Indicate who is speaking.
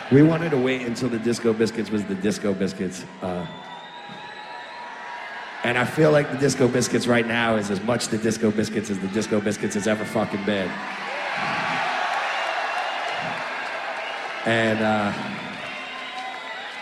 Speaker 1: We wanted to wait until the Disco Biscuits was the Disco Biscuits. And I feel like the Disco Biscuits right now is as much the Disco Biscuits as the Disco Biscuits has ever fucking been. And